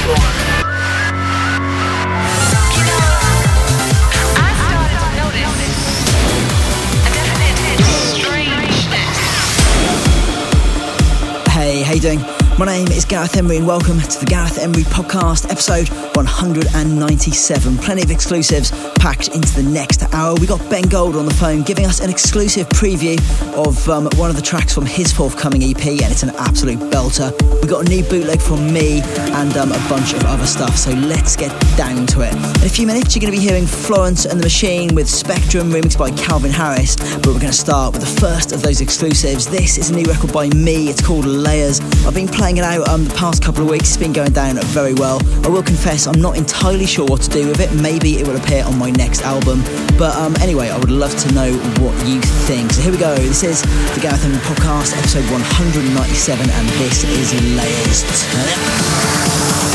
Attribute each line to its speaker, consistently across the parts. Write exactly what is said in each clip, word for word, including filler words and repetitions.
Speaker 1: Hey, how you doing? My name is Gareth Emery and welcome to the Gareth Emery Podcast, episode one hundred ninety-seven. Plenty of exclusives packed into the next hour. We got Ben Gold on the phone giving us an exclusive preview of um, one of the tracks from his forthcoming E P, and it's an absolute belter. We got a new bootleg from me and um, a bunch of other stuff, so let's get down to it. In a few minutes, you're going to be hearing Florence and the Machine with Spectrum, remixed by Calvin Harris, but we're going to start with the first of those exclusives. This is a new record by me. It's called Layers. I've been playing it out um, the past couple of weeks. It's been going down very well. I will confess I'm not entirely sure what to do with it. Maybe it will appear on my next album, but um, anyway, I would love to know what you think. So here we go. This is the Gareth Emery Podcast, episode one hundred ninety-seven, and this is Layers. Turn it up.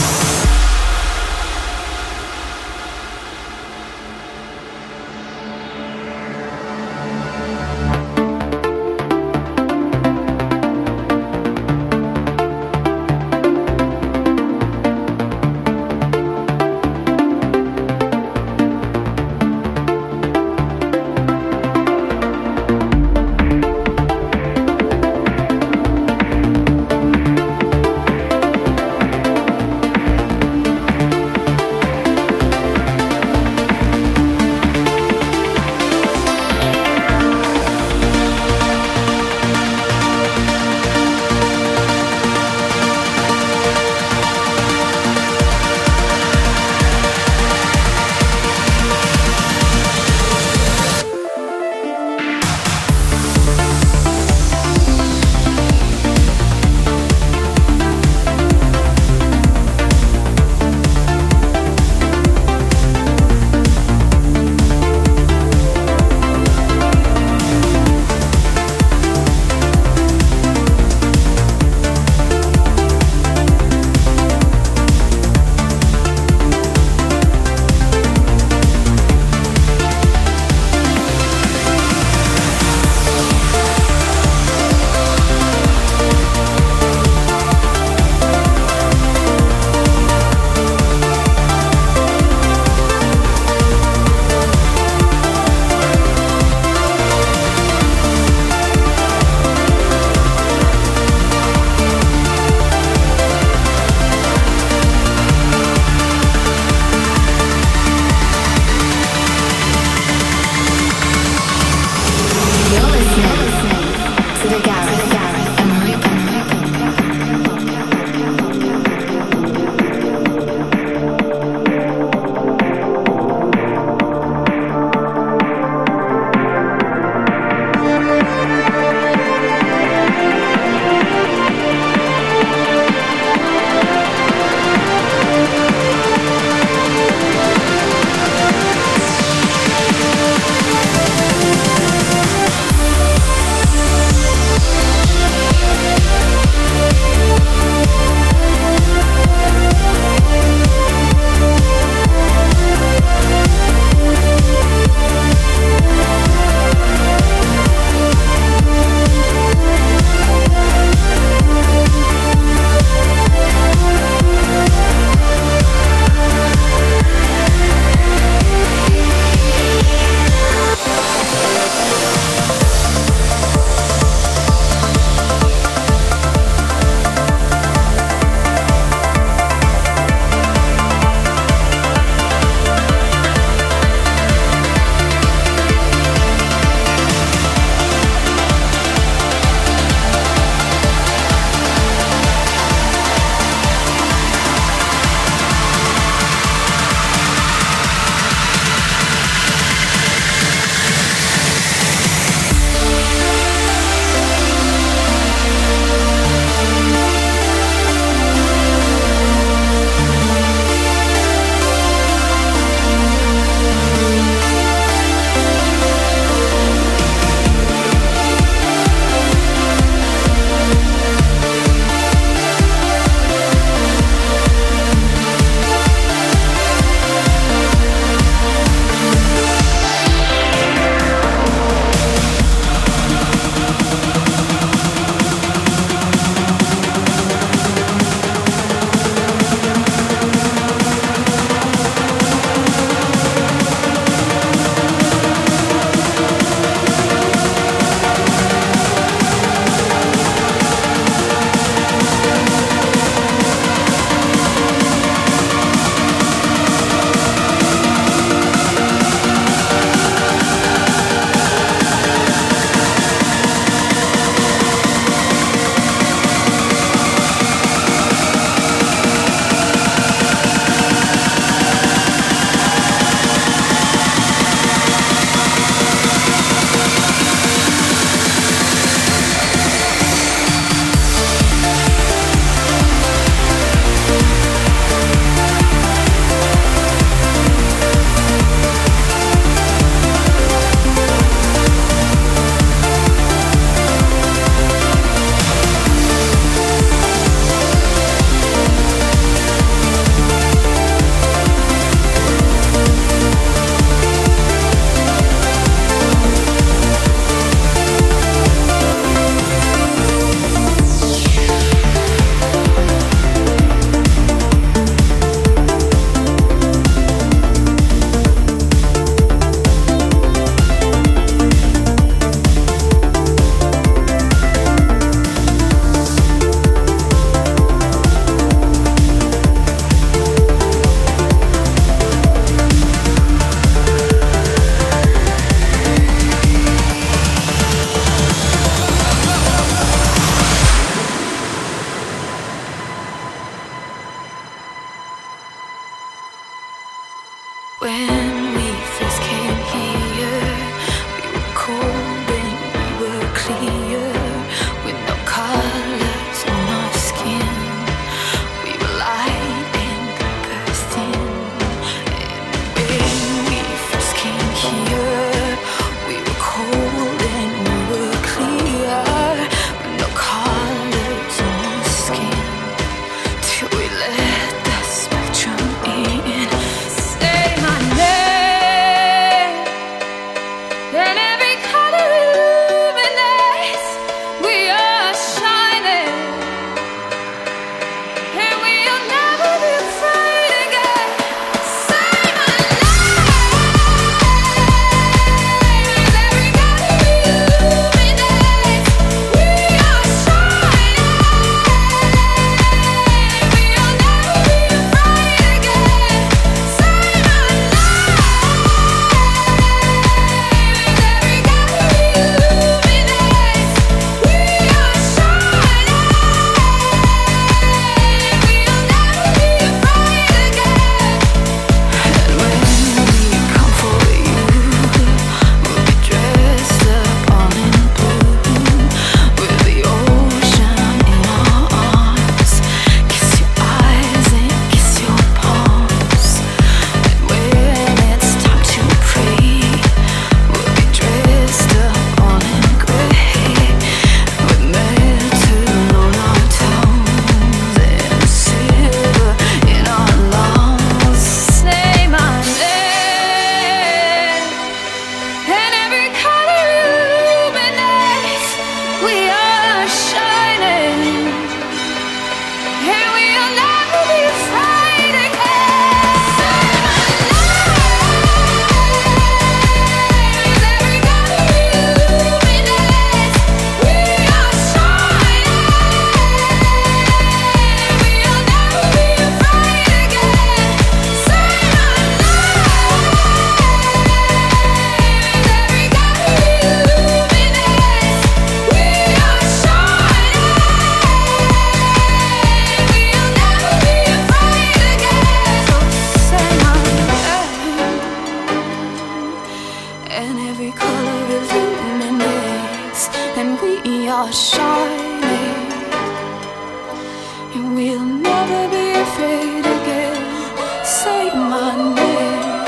Speaker 2: shining, and we'll never be afraid again. Say my name,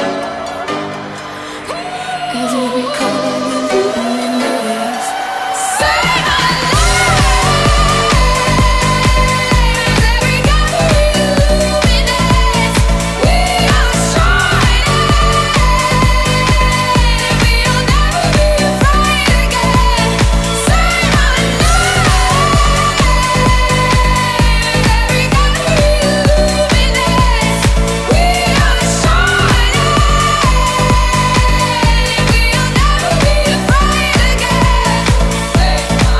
Speaker 2: 'cause every color will illuminate. Say my name, every color illuminates. We are shining, and we'll never be afraid again. Say my name, every color illuminates. We are shining, and we'll never be afraid again. Say my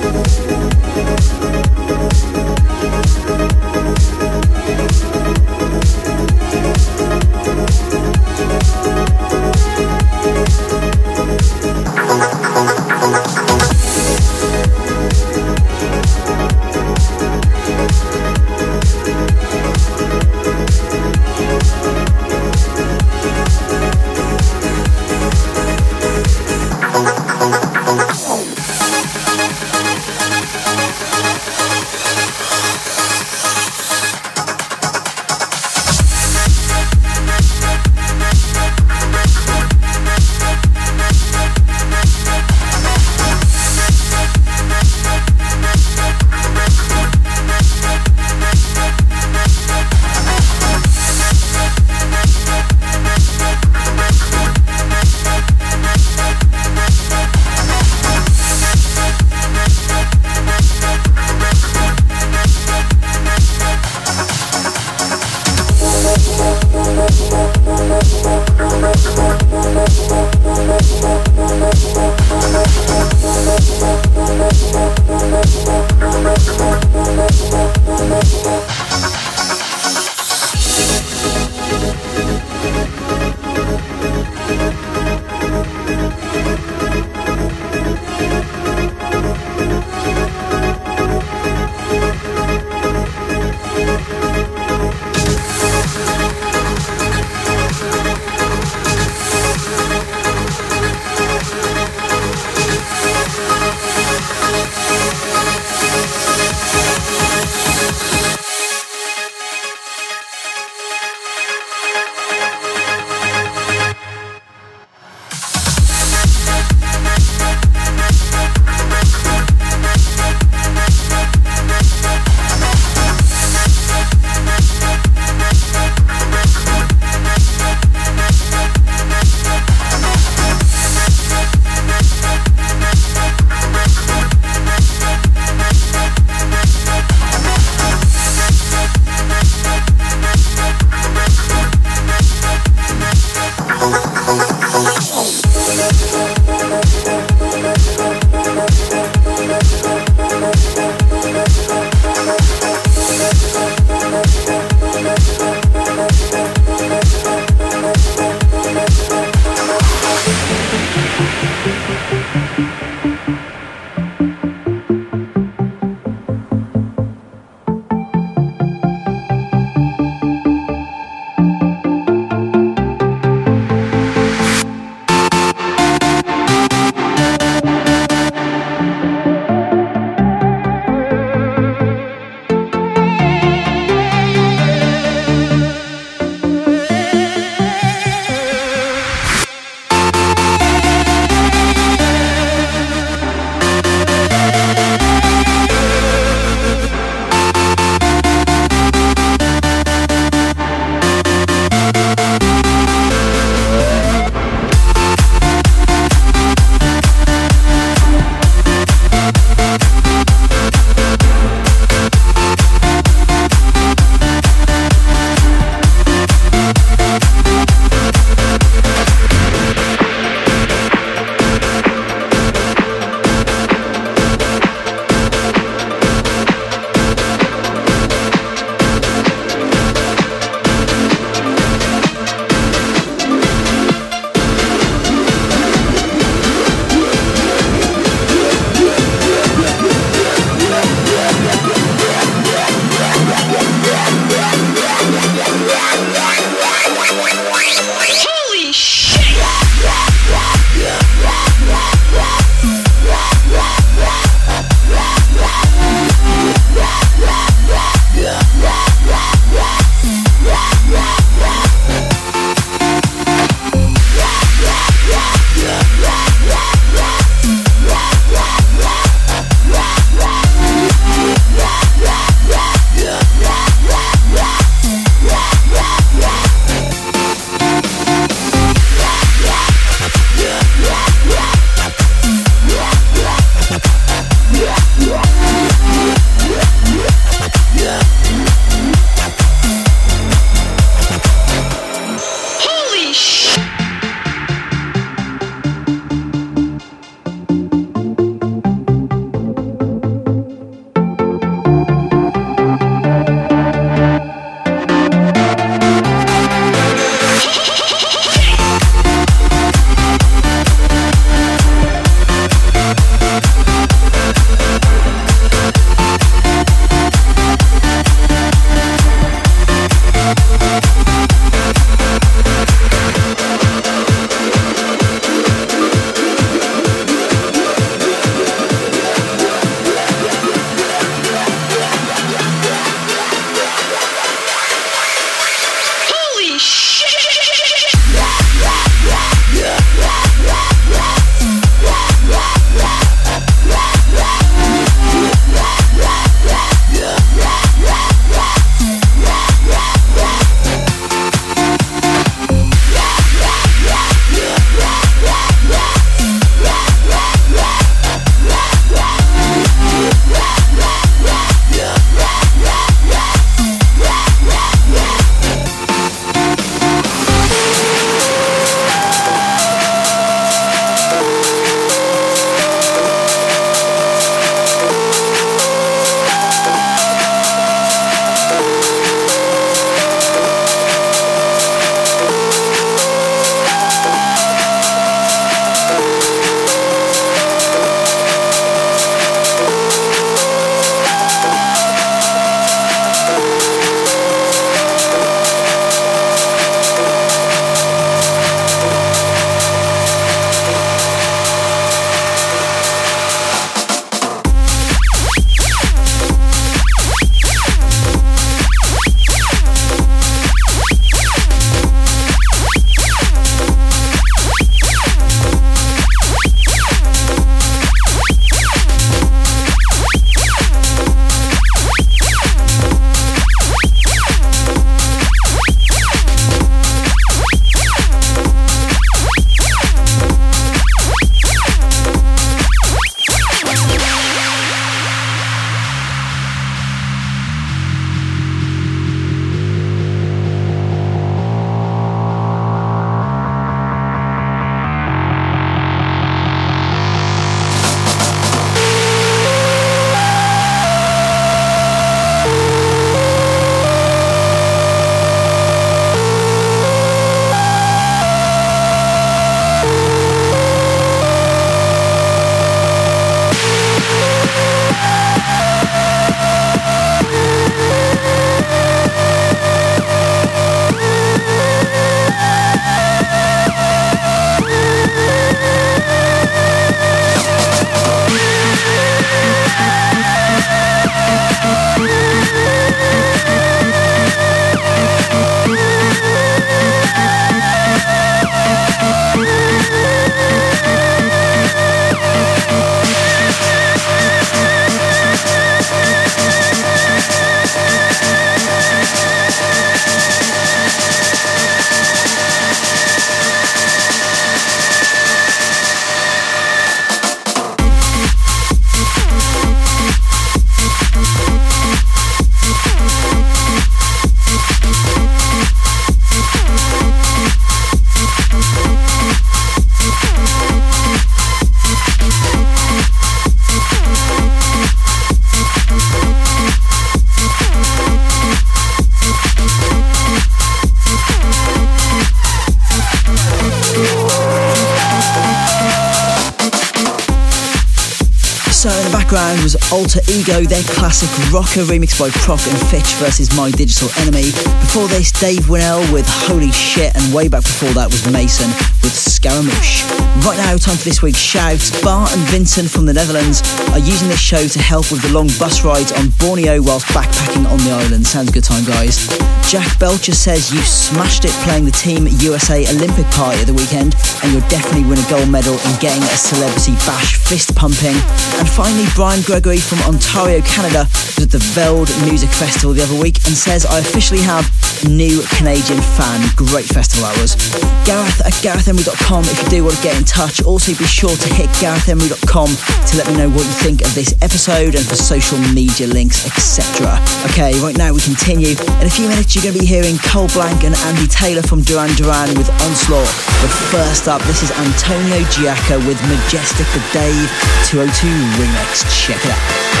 Speaker 1: Also in the background was Alter Ego, their classic rocker remixed by Proc and Fitch versus My Digital Enemy. Before this, Dave Winnell with Holy Shit, and way back before that was Mason with Scaramouche. Right now, time for this week's shouts. Bart and Vincent from the Netherlands are using this show to help with the long bus rides on Borneo whilst backpacking on the island. Sounds a good time, guys. Jack Belcher says you smashed it playing the Team U S A Olympic party at the weekend, and you'll definitely win a gold medal in getting a celebrity bash fist pumping. And finally, Brian Gregory from Ontario, Canada was at the Veld Music Festival the other week and says I officially have a new Canadian fan. Great festival that was. Gareth at gareth emery dot com if you do want to get in touch. Also be sure to hit gareth emery dot com to let me know what you think of this episode and for social media links, et cetera. Okay, right now we continue. In a few minutes you're going to be hearing Cole Blanc and Andy Taylor from Duran Duran with Onslaught. But first up, this is Antonio Giacca with Majestic the Dave two oh two remix. Check it out.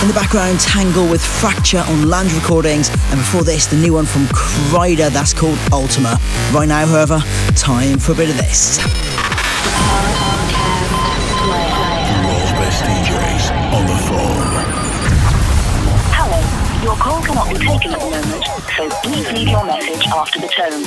Speaker 1: In the background, Tangle with Fracture on Land Recordings, and before this, the new one from Kryder, that's called Ultima. Right now, however, time for a bit of this.
Speaker 3: The world's best D Js on the phone.
Speaker 4: Hello, your call cannot be taken at the moment, so please leave your message after the tone.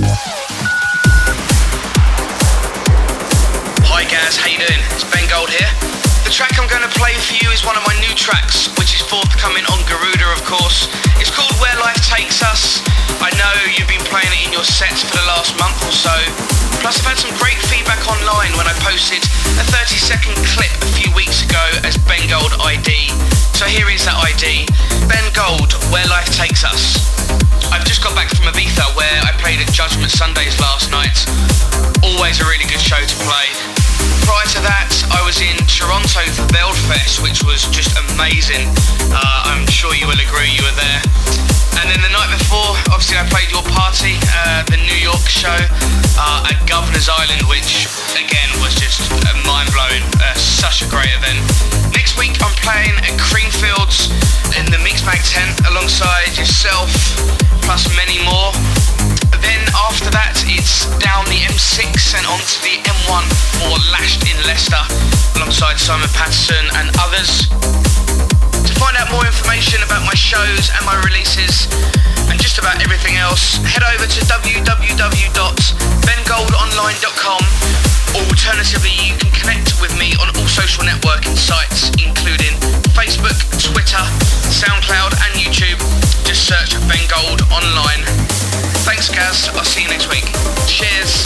Speaker 5: Hi Gaz, how you doing? It's Ben Gold here. The track I'm going to play for you is one of my new tracks, which is forthcoming on Garuda, of course. It's called Where Life Takes Us. I know you've been playing it in your sets for the last month or so. Plus I've had some great feedback online when I posted a thirty second clip a few weeks ago as Ben Gold I D. So here is that I D. Ben Gold, Where Life Takes Us. I've just got back from Ibiza where I played at Judgment Sundays last night. Always a really good show to play. Prior to that, I was in Toronto for Veldfest, which was just amazing. Uh, I'm sure you will agree you were there. And then the night before, obviously I played your party, uh, the New York show uh, at Governor's Island, which again was just uh, mind-blowing. Uh, such a great event. Next week I'm playing at Creamfields in the Mixmag tent alongside yourself, plus many more. Then after that, it's down the M six and onto the M one for Lashed in Leicester, alongside Simon Patterson and others. To find out more information about my shows and my releases, and just about everything else, head over to w w w dot ben gold online dot com, or alternatively, you can connect with me on all social networking sites, including Facebook, Twitter, SoundCloud, and YouTube. Just search Ben Gold Online. Thanks, Gaz. I'll see you next week. Cheers.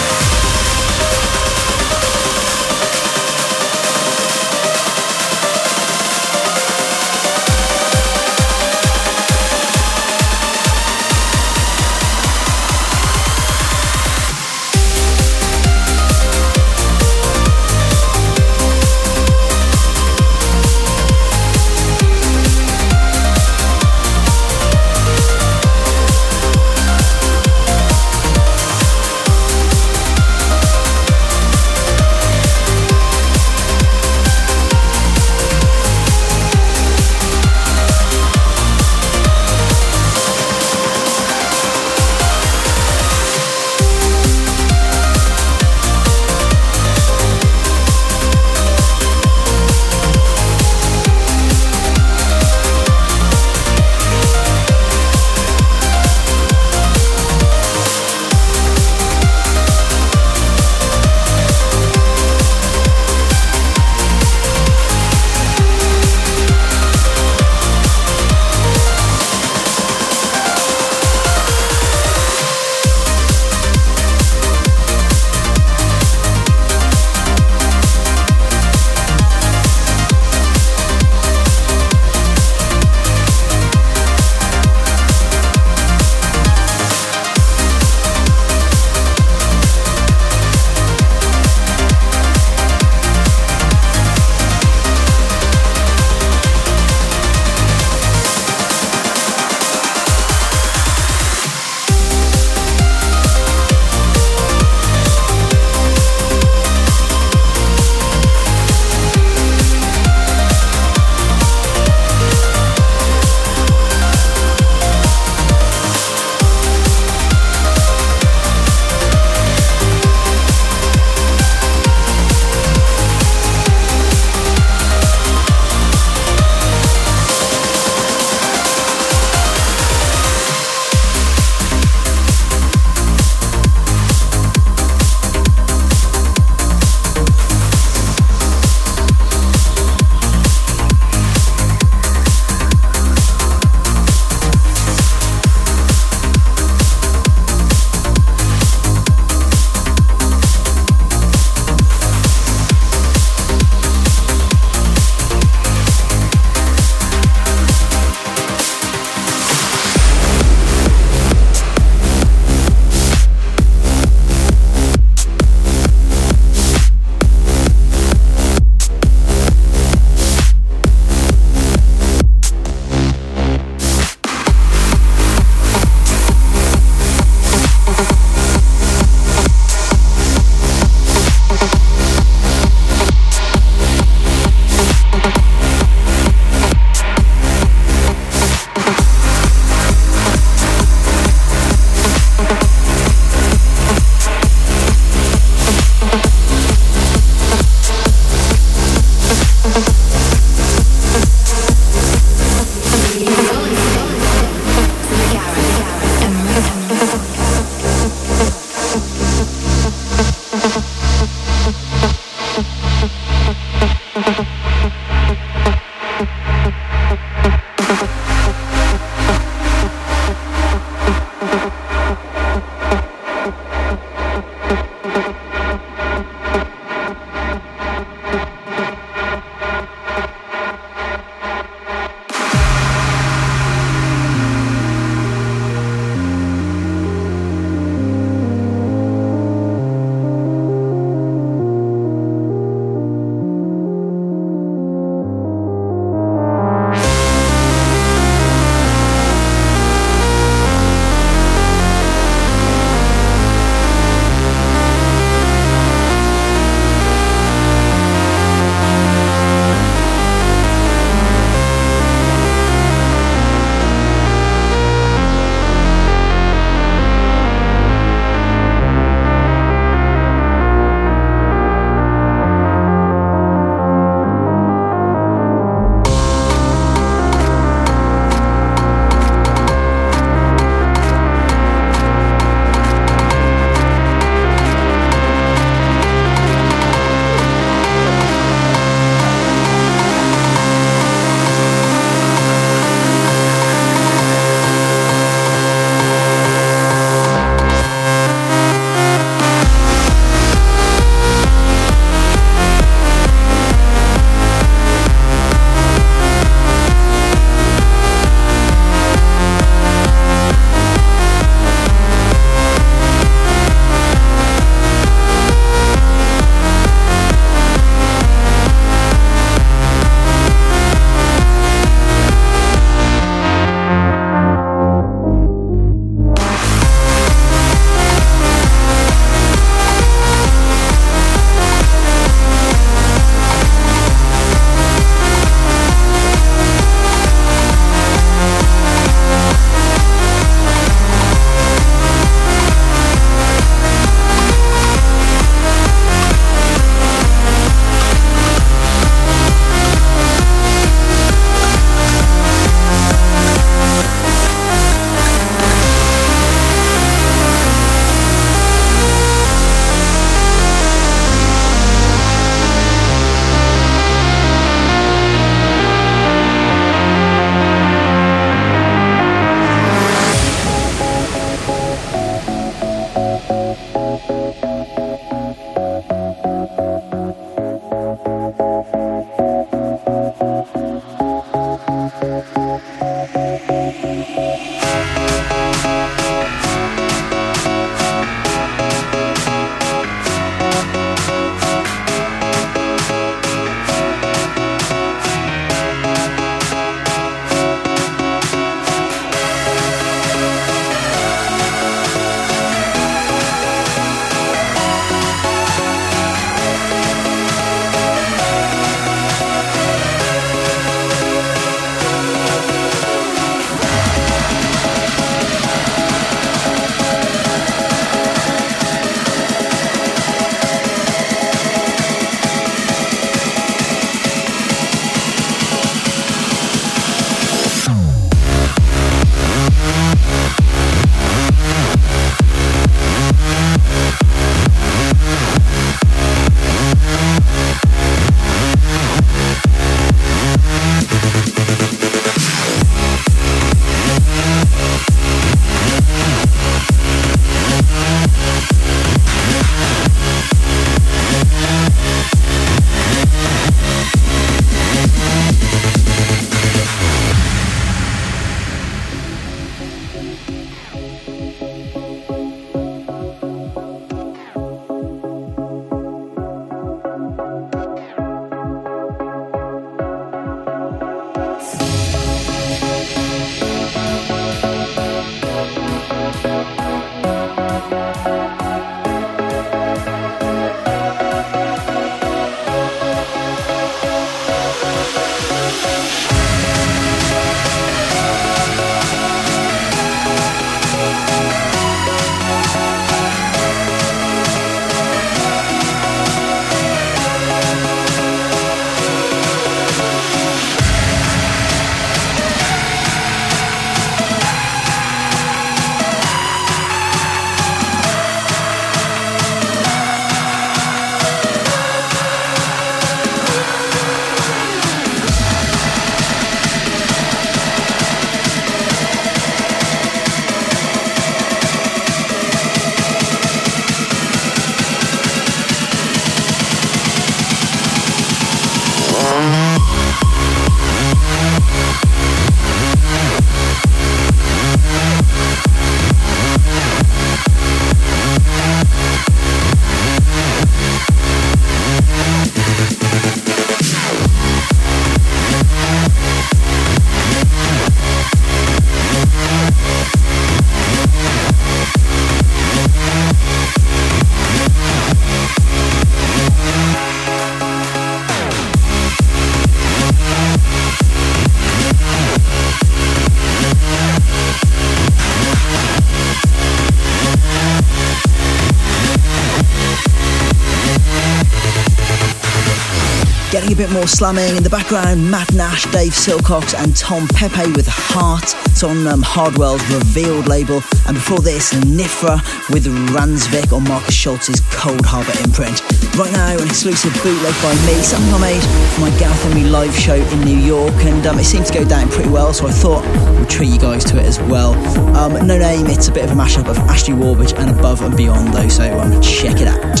Speaker 1: bit more slamming. In the background, Matt Nash, Dave Silcox and Tom Pepe with Heart. It's on um, Hardwell's Revealed label. And before this, Nifra with Ransvik on Marcus Schultz's Cold Harbour imprint. Right now, an exclusive bootleg by me, something I made for my Gareth Emery live show in New York, and um, it seemed to go down pretty well, so I thought we'd treat you guys to it as well. Um, no Name, it's a bit of a mashup of Ashley Warbridge and Above and Beyond though, so um, check it out.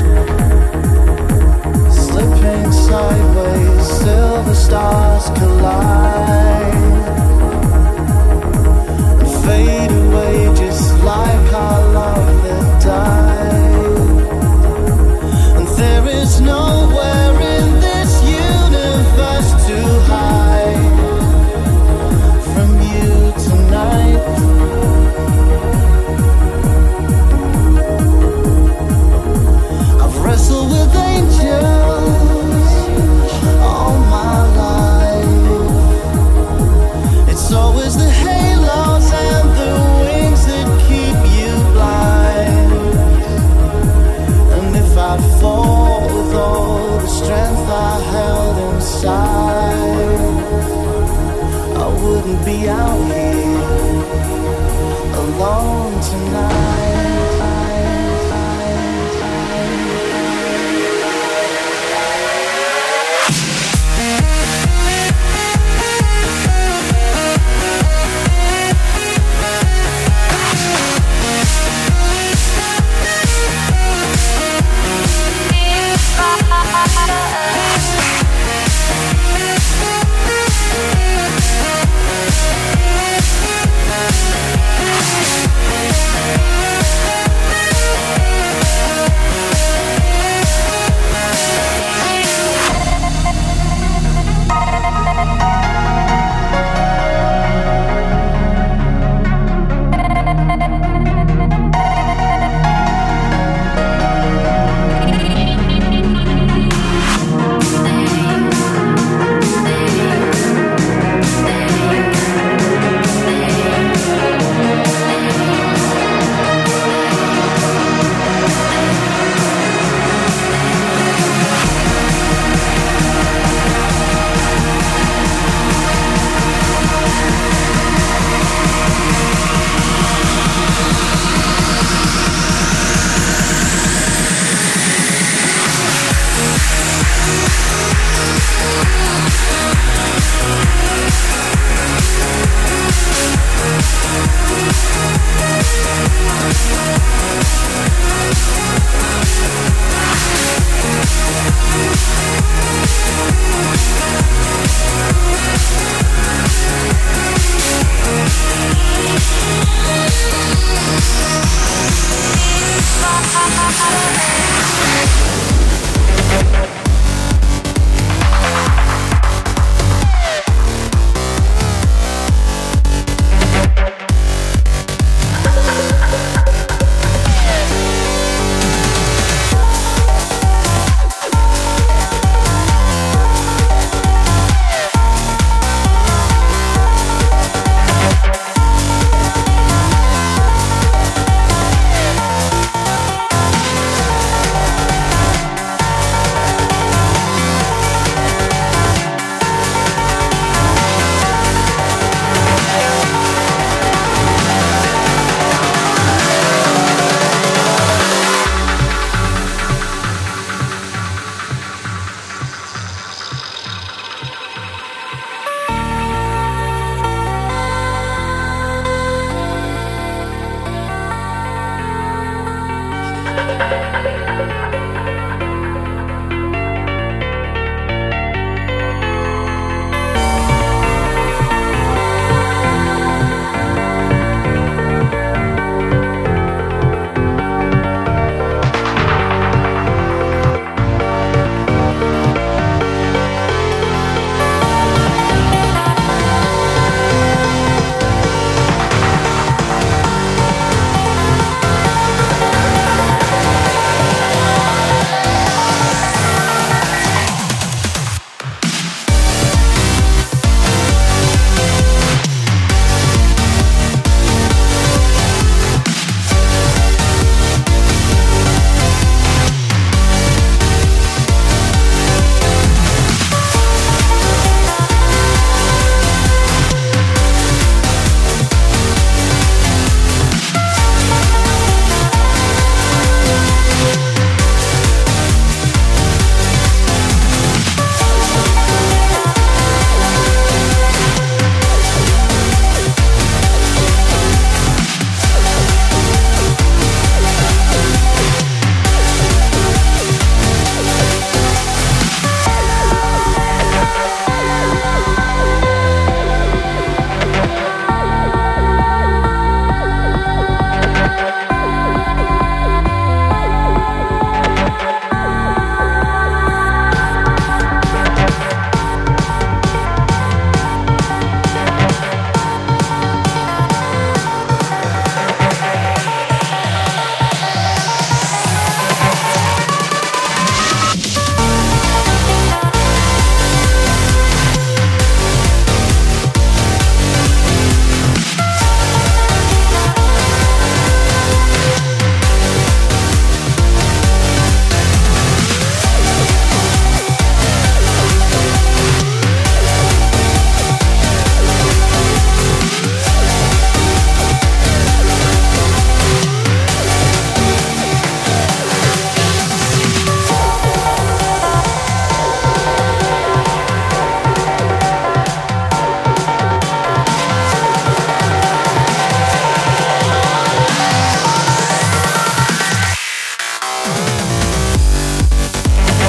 Speaker 6: Slipping sideways, silver stars collide and fade away just like our love that died. And there is nowhere in this universe to hide from you tonight. I've wrestled with angels all my life.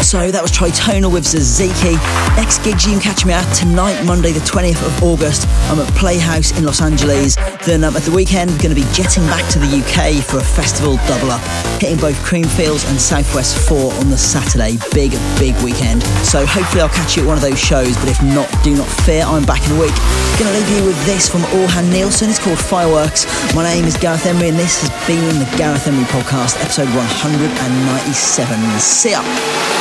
Speaker 1: So that was Tritonal with Zaziki. Next gigs you can catch me at tonight, Monday the twentieth of August. I'm at Playhouse in Los Angeles. Then um, at the weekend, we're going to be jetting back to the U K for a festival double up, hitting both Creamfields and Southwest four on the Saturday. Big, big weekend. So hopefully I'll catch you at one of those shows, but if not, do not fear, I'm back in a week. Gonna leave you with this from Orhan Nielsen. It's called Fireworks. My name is Gareth Emery, and this has been the Gareth Emery Podcast, episode one hundred ninety-seven. See ya.